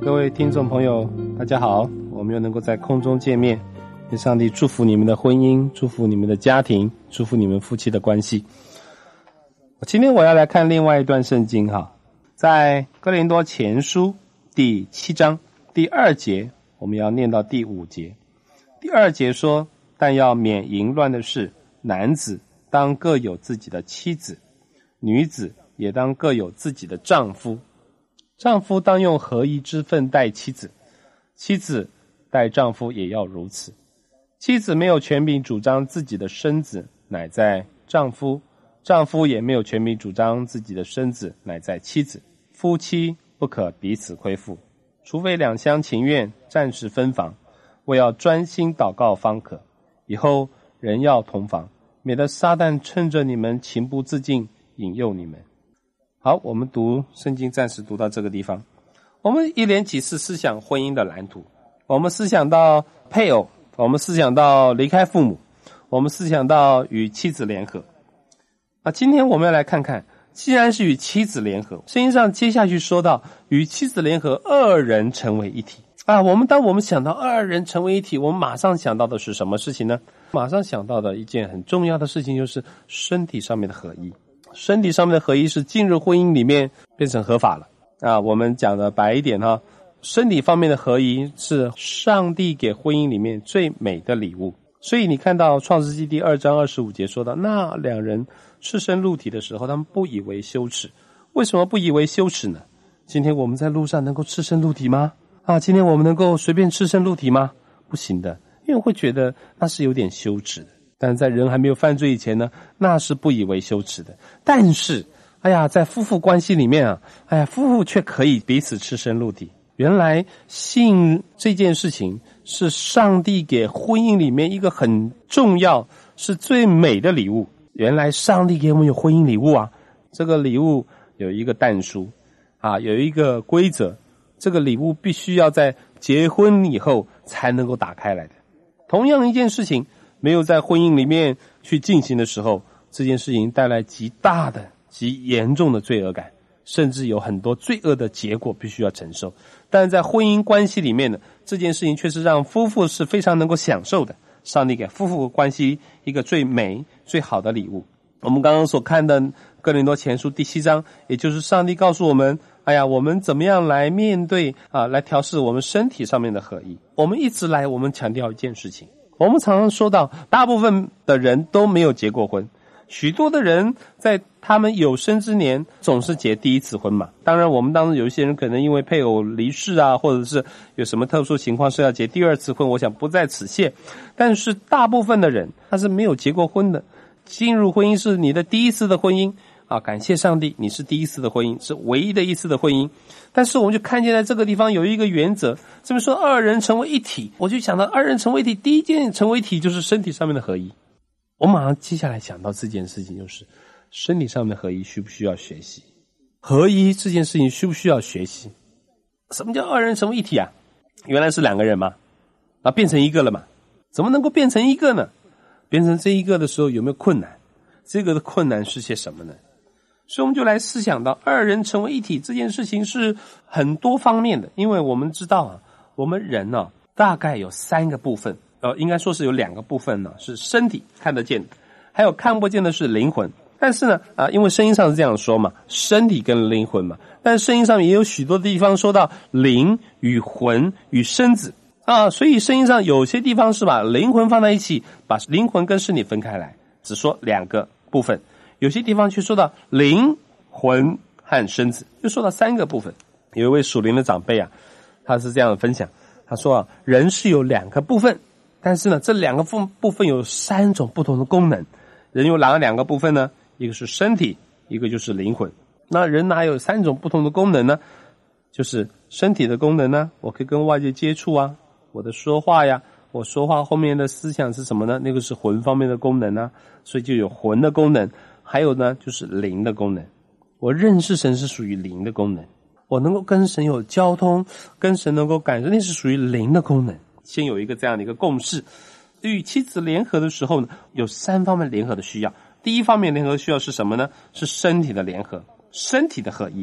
各位听众朋友大家好，我们又能够在空中见面，愿上帝祝福你们的婚姻，祝福你们的家庭，祝福你们夫妻的关系。今天我要来看另外一段圣经哈，在哥林多前书第7章第2节，我们要念到第5节。第2节说，但要免淫乱的事，男子当各有自己的妻子，女子也当各有自己的丈夫，丈夫当用合一之分待妻子，妻子待丈夫也要如此。妻子没有权柄主张自己的身子，乃在丈夫；丈夫也没有权柄主张自己的身子，乃在妻子。夫妻不可彼此亏负，除非两厢情愿，暂时分房，为要专心祷告方可。以后人要同房，免得撒旦趁着你们情不自禁引诱你们。好，我们读圣经暂时读到这个地方。我们一连几次思想婚姻的蓝图，我们思想到配偶，我们思想到离开父母，我们思想到与妻子联合。今天我们要来看看，既然是与妻子联合，圣经上接下去说到与妻子联合，二人成为一体。当我们想到二人成为一体，我们马上想到的是什么事情呢？马上想到的一件很重要的事情就是身体上面的合一。身体上面的合一是进入婚姻里面变成合法了我们讲的白一点身体方面的合一是上帝给婚姻里面最美的礼物。所以你看到创世纪第2章25节说到，那两人赤身露体的时候，他们不以为羞耻。为什么不以为羞耻呢？今天我们在路上能够赤身露体吗？今天我们能够随便赤身露体吗？不行的，因为会觉得那是有点羞耻的。但在人还没有犯罪以前呢，那是不以为羞耻的。但是在夫妇关系里面夫妇却可以彼此赤身露体。原来性这件事情是上帝给婚姻里面一个很重要，是最美的礼物。原来上帝给我们有婚姻礼物这个礼物有一个但书有一个规则，这个礼物必须要在结婚以后才能够打开来的。同样一件事情没有在婚姻里面去进行的时候，这件事情带来极大的极严重的罪恶感，甚至有很多罪恶的结果必须要承受。但在婚姻关系里面呢，这件事情却是让夫妇是非常能够享受的。上帝给夫妇关系一个最美最好的礼物。我们刚刚所看的哥林多前书第7章，也就是上帝告诉我们我们怎么样来面对来调试我们身体上面的合一。我们一直来我们强调一件事情，我们常常说到大部分的人都没有结过婚，许多的人在他们有生之年总是结第一次婚嘛。当然我们当中有一些人可能因为配偶离世或者是有什么特殊情况是要结第2次婚，我想不在此限。但是大部分的人他是没有结过婚的，进入婚姻是你的第一次的婚姻感谢上帝，你是第一次的婚姻，是唯一的一次的婚姻。但是我们就看见在这个地方有一个原则，这么说二人成为一体，我就想到二人成为一体，第一件成为一体就是身体上面的合一。我马上接下来想到这件事情，就是身体上面的合一需不需要学习？合一这件事情需不需要学习？什么叫二人成为一体原来是2个人嘛变成一个了嘛？怎么能够变成一个呢？变成这一个的时候有没有困难？这个的困难是些什么呢？所以我们就来思想到二人成为一体这件事情是很多方面的。因为我们知道我们人大概有3个部分，应该说是有2个部分是身体看得见的，还有看不见的是灵魂。但是呢因为圣经上是这样说嘛，身体跟灵魂嘛，但是圣经上也有许多地方说到灵与魂与身子所以圣经上有些地方是把灵魂放在一起，把灵魂跟身体分开来，只说2个部分。有些地方却说到灵魂和身子，就说到3个部分。有一位属灵的长辈他是这样的分享，他说人是有2个部分，但是呢这2个部分有3种不同的功能。人有哪2个部分呢？一个是身体，一个就是灵魂。那人哪有3种不同的功能呢？就是身体的功能呢，我可以跟外界接触我的说话我说话后面的思想是什么呢？那个是魂方面的功能所以就有魂的功能。还有呢就是灵的功能，我认识神是属于灵的功能，我能够跟神有交通，跟神能够感受，那是属于灵的功能。先有一个这样的一个共识。与妻子联合的时候呢，有3方面联合的需要。第一方面联合需要是什么呢？是身体的联合，身体的合一。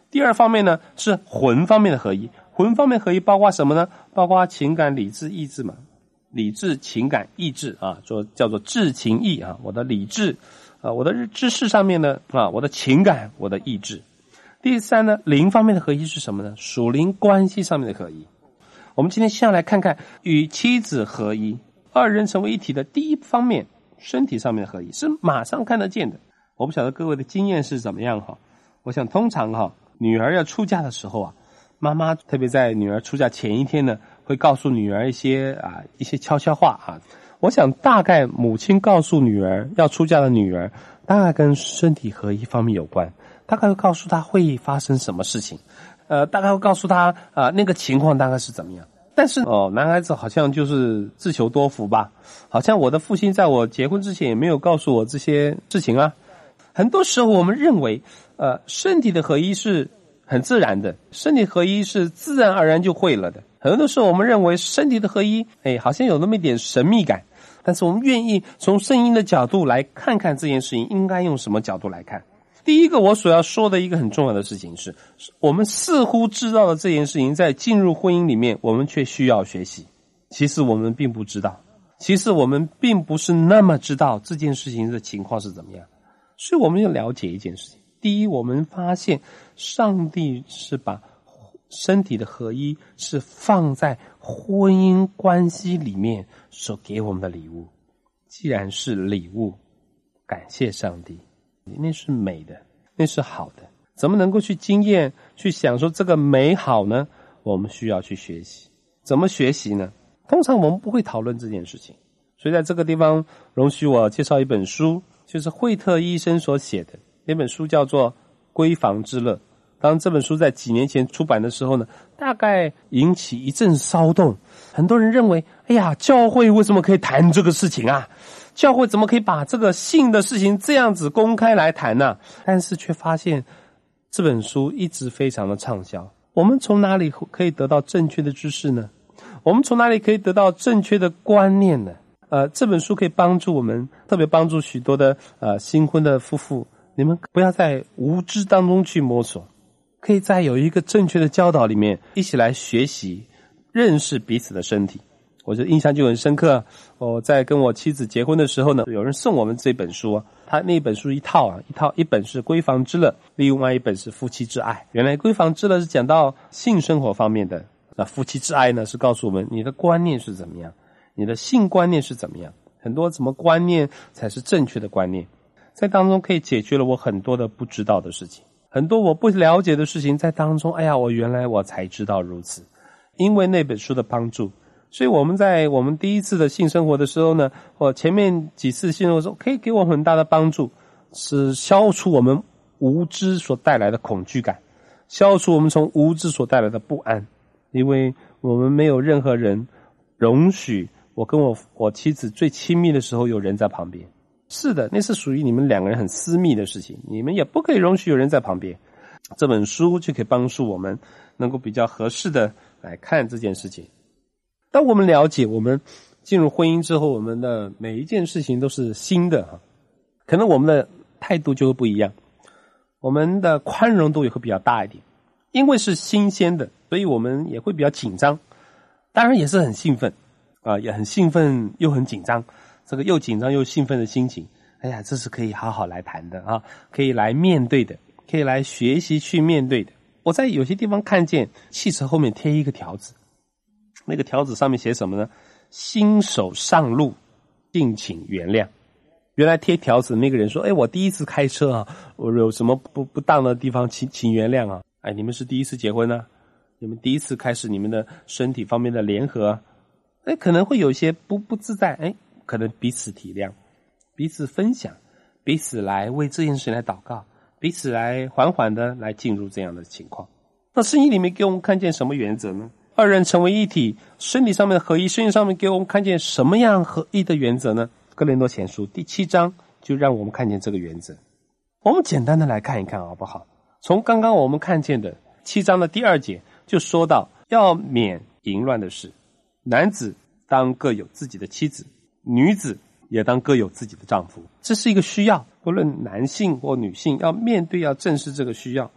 第二方面呢是魂方面的合一。魂方面合一包括什么呢？包括情感、理智、意志嘛。理智、情感、意志啊，叫做智情意啊。我的理智我的知识上面呢我的情感，我的意志。第三呢，灵方面的合一是什么呢？属灵关系上面的合一。我们今天先要来看看与妻子合一，二人成为一体的第一方面，身体上面的合一是马上看得见的。我不晓得各位的经验是怎么样哈。我想通常女儿要出嫁的时候妈妈特别在女儿出嫁前一天呢，会告诉女儿一些悄悄话我想大概母亲告诉女儿要出嫁的女儿，大概跟身体合一方面有关，大概会告诉她会发生什么事情，大概会告诉她那个情况大概是怎么样。但是男孩子好像就是自求多福吧，好像我的父亲在我结婚之前也没有告诉我这些事情啊。很多时候我们认为身体的合一是很自然的，身体合一是自然而然就会了的。很多时候我们认为身体的合一好像有那么一点神秘感，但是我们愿意从圣经的角度来看看这件事情应该用什么角度来看。第一个我所要说的一个很重要的事情是，我们似乎知道的这件事情，在进入婚姻里面我们却需要学习。其实我们并不知道，其实我们并不是那么知道这件事情的情况是怎么样。所以我们要了解一件事情，第一，我们发现上帝是把身体的合一是放在婚姻关系里面所给我们的礼物。既然是礼物，感谢上帝，那是美的，那是好的。怎么能够去经验去享受这个美好呢？我们需要去学习。怎么学习呢？通常我们不会讨论这件事情，所以在这个地方容许我介绍一本书，就是惠特医生所写的那本书，叫做《闺房之乐》。当这本书在几年前出版的时候呢，大概引起一阵骚动。很多人认为，哎呀，教会为什么可以谈这个事情啊？教会怎么可以把这个性的事情这样子公开来谈呢？但是却发现这本书一直非常的畅销。我们从哪里可以得到正确的知识呢？我们从哪里可以得到正确的观念呢？这本书可以帮助我们，特别帮助许多的新婚的夫妇，你们不要在无知当中去摸索，可以在有一个正确的教导里面一起来学习认识彼此的身体。我就印象就很深刻，我在跟我妻子结婚的时候呢，有人送我们这本书他那本书一本是闺房之乐，另外一本是夫妻之爱。原来闺房之乐是讲到性生活方面的，那夫妻之爱呢是告诉我们你的观念是怎么样，你的性观念是怎么样，很多怎么观念才是正确的观念，在当中可以解决了我很多的不知道的事情，很多我不了解的事情，在当中原来我才知道如此。因为那本书的帮助，所以我们在我们第一次的性生活的时候呢，或前面几次性生活的时候，可以给我们很大的帮助，是消除我们无知所带来的恐惧感，消除我们从无知所带来的不安。因为我们没有任何人容许我跟我妻子最亲密的时候有人在旁边。是的，那是属于你们两个人很私密的事情，你们也不可以容许有人在旁边。这本书就可以帮助我们能够比较合适的来看这件事情。当我们了解我们进入婚姻之后，我们的每一件事情都是新的可能我们的态度就会不一样，我们的宽容度也会比较大一点。因为是新鲜的，所以我们也会比较紧张，当然也是很兴奋也很兴奋又很紧张，这个又紧张又兴奋的心情，这是可以好好来谈的可以来面对的，可以来学习去面对的。我在有些地方看见汽车后面贴一个条子，那个条子上面写什么呢？新手上路，敬请原谅。原来贴条子那个人说，我第一次开车我有什么不当的地方，请原谅你们是第一次结婚你们第一次开始你们的身体方面的联合可能会有一些不自在可能彼此体谅，彼此分享，彼此来为这件事情来祷告，彼此来缓缓的来进入这样的情况。那圣经里面给我们看见什么原则呢？二人成为一体，身体上面的合一，圣经上面给我们看见什么样合一的原则呢？哥林多前书第7章就让我们看见这个原则。我们简单的来看一看好不好？从刚刚我们看见的7章的第2节就说到要免淫乱的事，男子当各有自己的妻子，女子也当各有自己的丈夫。这是一个需要，不论男性或女性要面对要正视这个需要。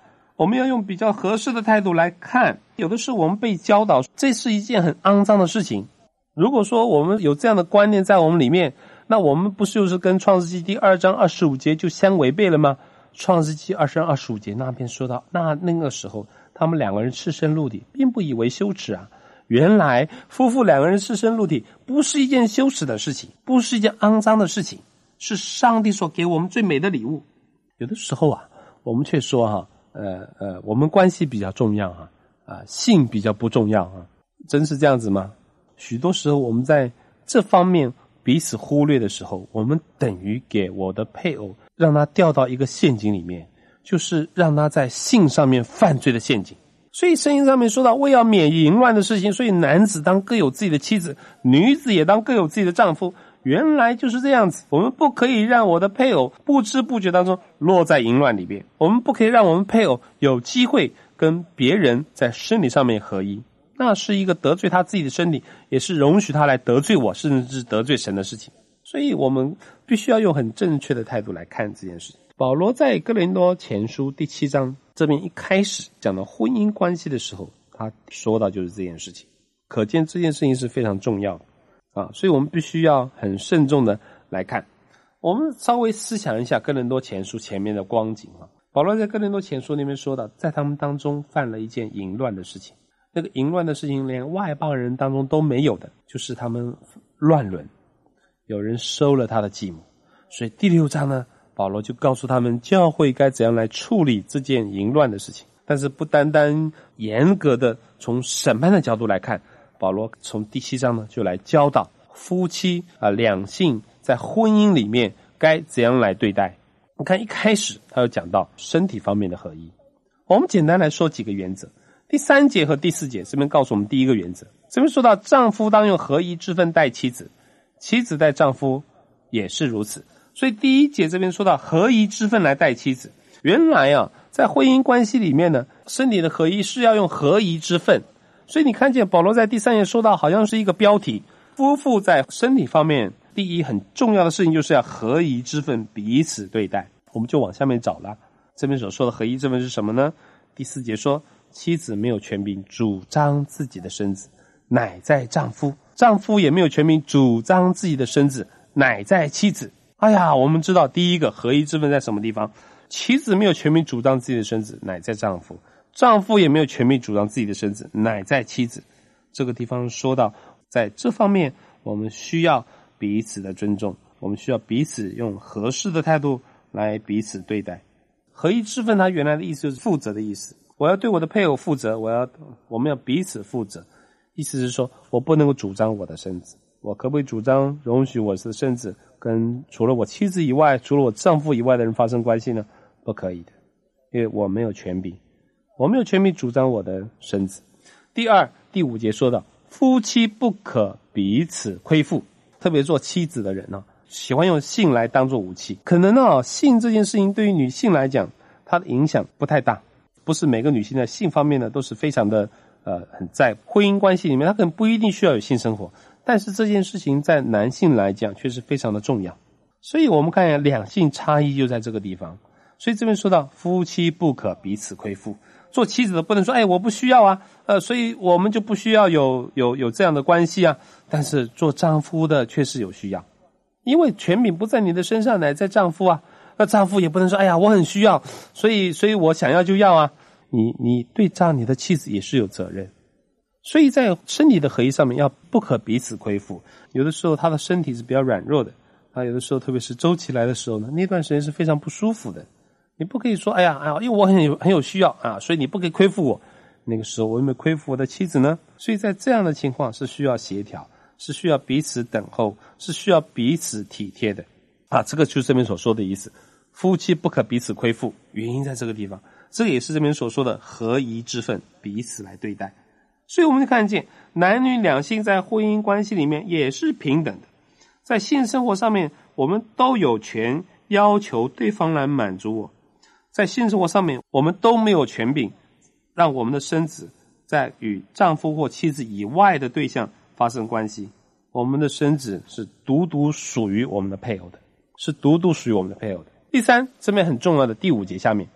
我们要用比较合适的态度来看。有的时候我们被教导这是一件很肮脏的事情，如果说我们有这样的观念在我们里面，那我们不就是跟创世纪第2章25节就相违背了吗？创世纪2章25节那边说到，那个时候他们2个人赤身露体，并不以为羞耻啊。原来夫妇2个人赤身露体不是一件羞耻的事情，不是一件肮脏的事情，是上帝所给我们最美的礼物。有的时候啊，我们却说我们关系比较重要性比较不重要真是这样子吗？许多时候我们在这方面彼此忽略的时候，我们等于给我的配偶让他掉到一个陷阱里面，就是让他在性上面犯罪的陷阱。所以圣经上面说到，为要免淫乱的事情，所以男子当各有自己的妻子，女子也当各有自己的丈夫。原来就是这样子，我们不可以让我的配偶不知不觉当中落在淫乱里边，我们不可以让我们配偶有机会跟别人在生理上面合一，那是一个得罪他自己的身体，也是容许他来得罪我，甚至是得罪神的事情。所以我们必须要用很正确的态度来看这件事情。保罗在哥林多前书第7章这边一开始讲到婚姻关系的时候，他说到就是这件事情，可见这件事情是非常重要的所以我们必须要很慎重的来看。我们稍微思想一下哥林多前书前面的光景保罗在哥林多前书那边说到，在他们当中犯了一件淫乱的事情，那个淫乱的事情连外邦人当中都没有的，就是他们乱伦，有人收了他的继母。所以第6章呢，保罗就告诉他们教会该怎样来处理这件淫乱的事情。但是不单单严格的从审判的角度来看，保罗从第7章呢就来教导夫妻两性在婚姻里面该怎样来对待。你看一开始他有讲到身体方面的合一，我们简单来说几个原则。第3节和第4节这边告诉我们第一个原则，这边说到丈夫当用合一之分待妻子，妻子待丈夫也是如此。所以第1节这边说到合一之分来待妻子，原来在婚姻关系里面呢，身体的合一是要用合一之分。所以你看见保罗在第3节说到好像是一个标题，夫妇在身体方面第一很重要的事情就是要合一之分彼此对待。我们就往下面找了，这边所说的合一之分是什么呢？第4节说，妻子没有权柄主张自己的身子，乃在丈夫；丈夫也没有权柄主张自己的身子，乃在妻子。我们知道第一个合一之分在什么地方？妻子没有权柄主张自己的身子，乃在丈夫；丈夫也没有权柄主张自己的身子，乃在妻子。这个地方说到，在这方面我们需要彼此的尊重，我们需要彼此用合适的态度来彼此对待。合一之分它原来的意思就是负责的意思，我要对我的配偶负责，我们要彼此负责。意思是说，我不能够主张我的身子，我可不可以主张容许我的身子跟除了我妻子以外，除了我丈夫以外的人发生关系呢？不可以的，因为我没有权柄，我没有权柄主张我的身子。第2、第5节说到，夫妻不可彼此亏负，特别做妻子的人喜欢用性来当作武器。可能性这件事情对于女性来讲，它的影响不太大，不是每个女性在性方面呢都是非常的很在婚姻关系里面，她可能不一定需要有性生活，但是这件事情在男性来讲却是非常的重要。所以我们看一下两性差异就在这个地方。所以这边说到夫妻不可彼此亏负，做妻子的不能说我不需要所以我们就不需要有这样的关系但是做丈夫的确实有需要，因为权柄不在你的身上，乃在丈夫那丈夫也不能说我很需要，所以我想要就要你对你的妻子也是有责任。所以在身体的合一上面要不可彼此亏负。有的时候他的身体是比较软弱的有的时候特别是周期来的时候呢，那段时间是非常不舒服的。你不可以说因为我很有需要所以你不可以亏负我。那个时候我有没有亏负我的妻子呢？所以在这样的情况是需要协调，是需要彼此等候，是需要彼此体贴的这个就是这边所说的意思，夫妻不可彼此亏负，原因在这个地方。这个也是这边所说的合一之分，彼此来对待。所以我们就看见男女两性在婚姻关系里面也是平等的，在性生活上面我们都有权要求对方来满足我，在性生活上面我们都没有权柄让我们的身子在与丈夫或妻子以外的对象发生关系。我们的身子是独独属于我们的配偶的，是独独属于我们的配偶的。第3，这边很重要的第5节下面，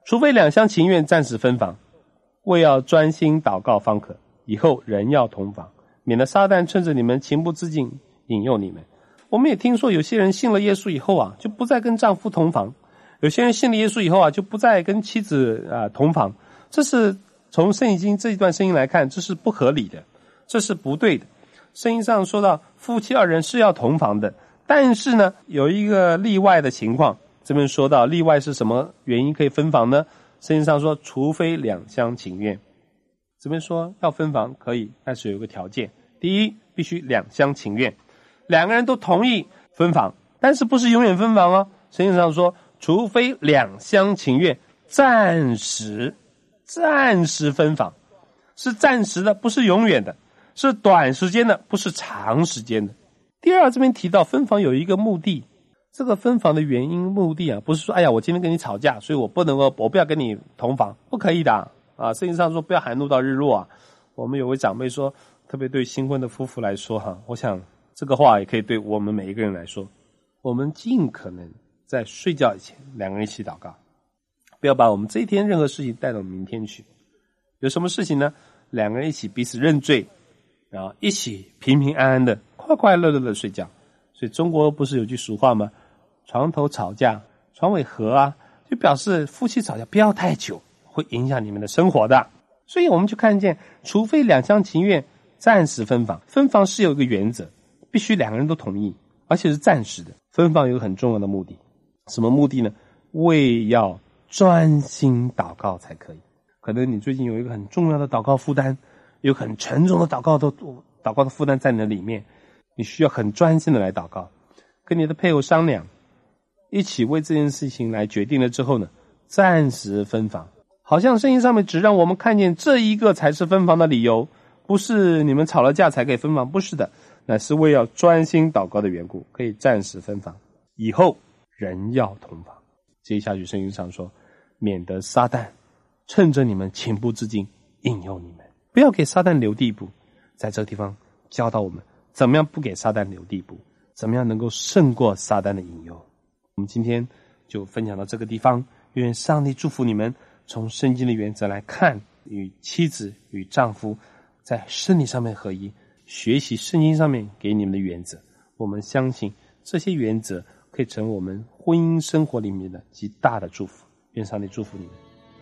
除非两厢情愿暂时分房，为要专心祷告方可，以后人要同房，免得撒旦趁着你们情不自禁引诱你们。我们也听说有些人信了耶稣以后啊，就不再跟丈夫同房，有些人信了耶稣以后啊，就不再跟妻子同房。这是从圣经这一段圣经来看，这是不合理的，这是不对的。圣经上说到夫妻二人是要同房的，但是呢有一个例外的情况。这边说到例外是什么原因可以分房呢？圣经上说除非两厢情愿。这边说要分房可以，但是有一个条件，第一必须两厢情愿，两个人都同意分房，但是不是永远分房哦。圣经上说除非两厢情愿，暂时分房，是暂时的，不是永远的，是短时间的，不是长时间的。第二，这边提到分房有一个目的，这个分房的原因目的啊，不是说哎呀我今天跟你吵架，所以我不要跟你同房，不可以的啊。圣经上说不要含怒到日落啊。我们有位长辈说，特别对新婚的夫妇来说我想这个话也可以对我们每一个人来说，我们尽可能在睡觉以前两个人一起祷告，不要把我们这一天任何事情带到明天去。有什么事情呢？两个人一起彼此认罪，然后一起平平安安的快快乐乐的睡觉。所以中国不是有句俗话吗？床头吵架床尾和啊，就表示夫妻吵架不要太久，会影响你们的生活的。所以我们就看见除非两厢情愿暂时分房，分房是有一个原则，必须两个人都同意，而且是暂时的。分房有一个很重要的目的，什么目的呢？为要专心祷告才可以。可能你最近有一个很重要的祷告负担，有很沉重的祷告的负担在你的里面，你需要很专心的来祷告，跟你的配偶商量，一起为这件事情来决定了之后呢，暂时分房。好像圣经上面只让我们看见这一个才是分房的理由，不是你们吵了架才可以分房，不是的，乃是为要专心祷告的缘故，可以暂时分房，以后人要同房。接下去圣经上说，免得撒旦趁着你们情不自禁引诱你们。不要给撒旦留地步。在这个地方教导我们怎么样不给撒旦留地步，怎么样能够胜过撒旦的引诱。我们今天就分享到这个地方，愿上帝祝福你们从圣经的原则来看，与妻子与丈夫在生理上面合一，学习圣经上面给你们的原则。我们相信这些原则可以成为我们婚姻生活里面的极大的祝福。愿上帝祝福你们。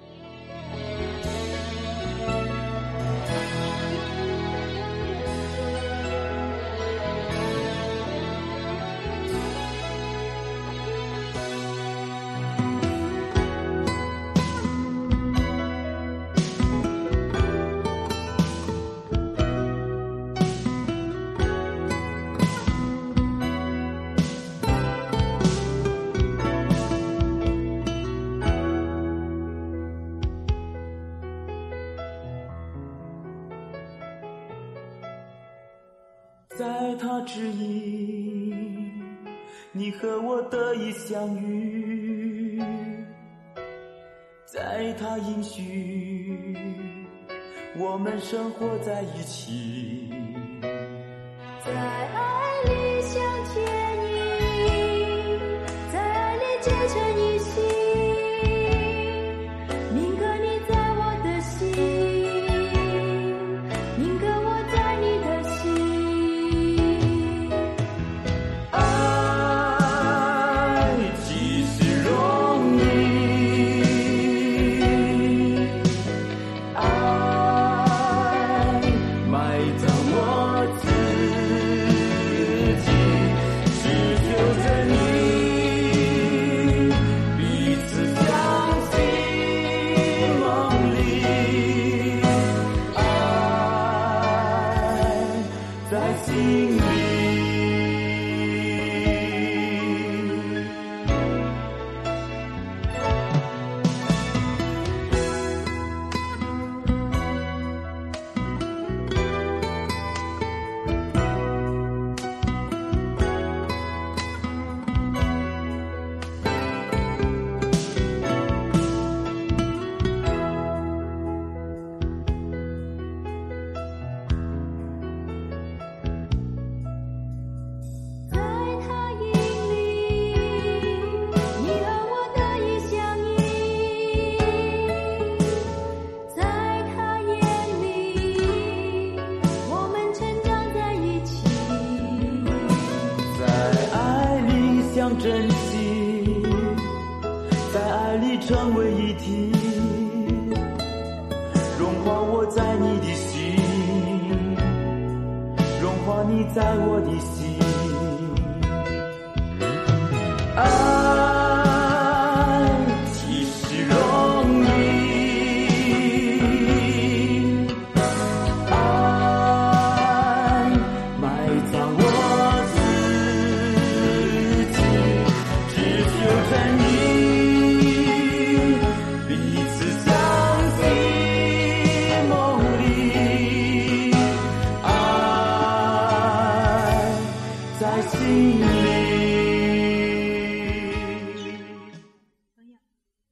在他指引，你和我得以相遇，在他应许，我们生活在一起， 在爱里相牵引，在爱里结成一心，宁可你在我的心，宁可我在你的心。 样珍惜，在爱里成为一体，融化我在你的心，融化你在我的心。爱其实容易，爱埋藏我自己，只求真意，彼此相信梦里，爱在心里。